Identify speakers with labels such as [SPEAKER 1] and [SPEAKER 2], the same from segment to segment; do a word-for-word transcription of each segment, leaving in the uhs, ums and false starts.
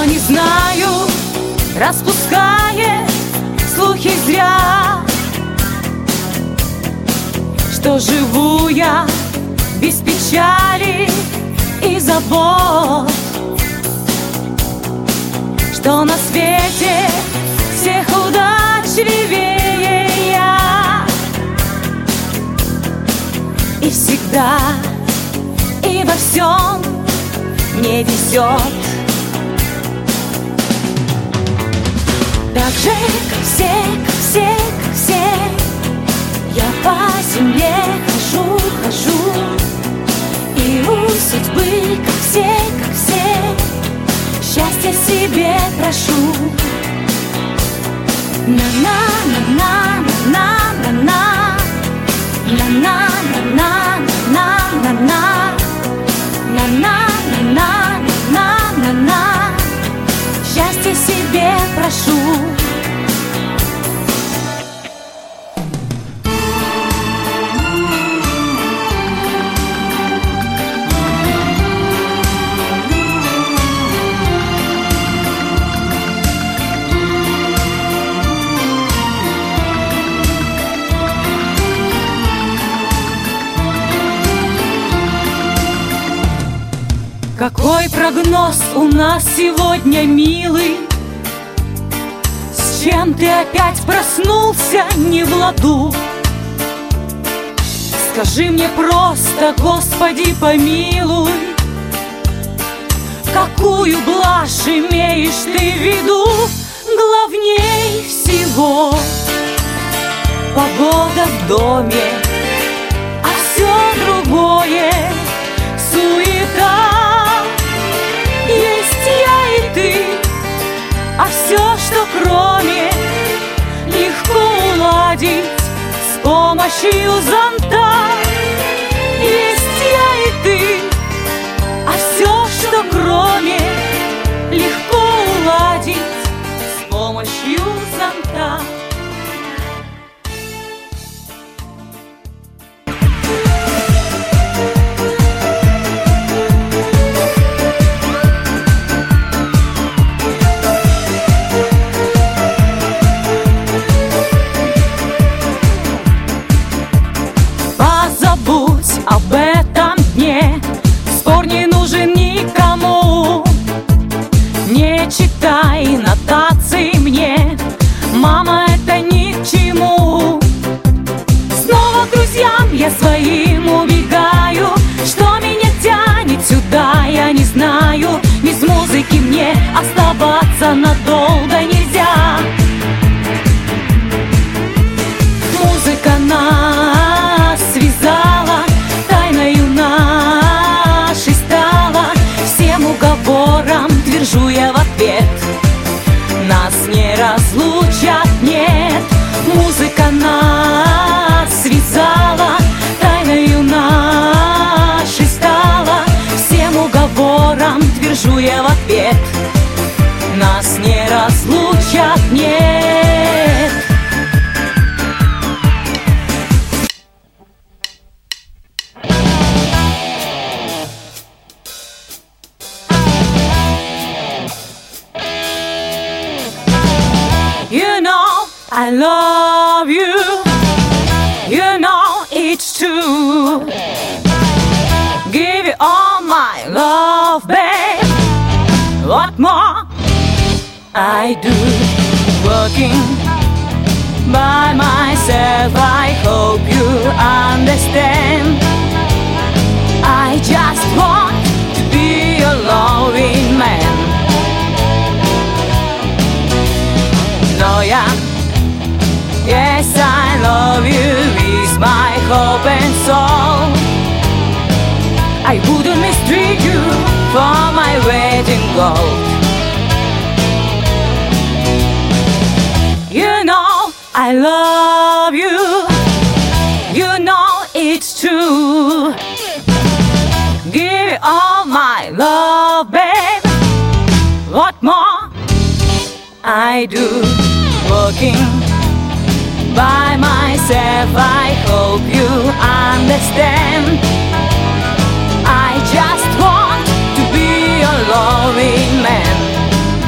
[SPEAKER 1] не знаю, распускает слухи зря, что живу я без печали и забот, что на свете всех удачливее я. И всегда, и во всем мне везет, так же, как все, как все, как все. Я по земле хожу, хожу, и у судьбы, как все, как все, счастья себе прошу. На-на-на-на-на-на-на, на-на-на-на-на-на-на, на-на-на-на-на-на, счастья себе прошу. Какой прогноз у нас сегодня, милый? С чем ты опять проснулся не в ладу? Скажи мне просто, Господи, помилуй, какую блажь имеешь ты в виду? Главней всего погода в доме, а все другое — суета. Есть я и ты, а все, что кроме, легко уладить с помощью зонта. Есть я и ты, а все, что кроме, легко уладить с помощью зонта. Об этом дне спор не нужен никому. Не читай нотации мне, мама, это ни к чему. Снова к друзьям я своим убегаю, что меня тянет сюда, я не знаю. Без музыки мне оставаться надолго нельзя. Музыка нас связала, тайною нашей стала. Всем уговорам твержу я в ответ: нас не разлучат, нет. Музыка нас связала, тайною нашей стала. Всем уговорам твержу я в ответ: нас не разлучат, нет. You know I love you, you know it's true. Give you all my love, babe. What more I do? Working by myself, I hope you understand. I just want to be a loving man. No, yeah, yes, I love you with my hope and soul. I wouldn't mistreat you for my weight in gold. You know I love you, you know it's true. Give you all my love, babe. What more I do? Working by myself, I hope you understand. I just want to be a loving man.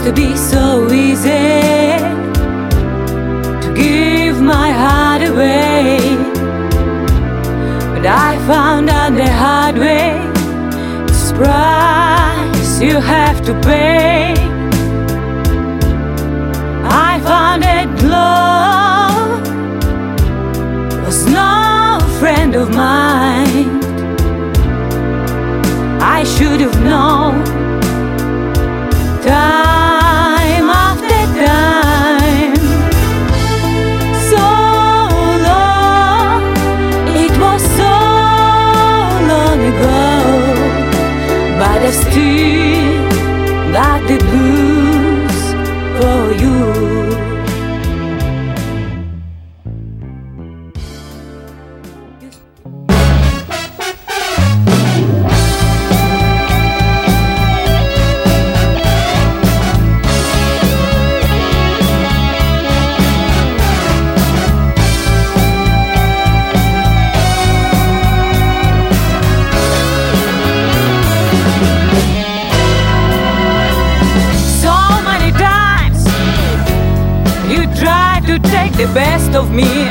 [SPEAKER 1] to be so easy to give my heart away, but I found out the hard way. It's the price you have to pay. I found that love was no friend of mine. I should have known time after time. So long, it was so long ago, but I still got the blues for you. The best of me,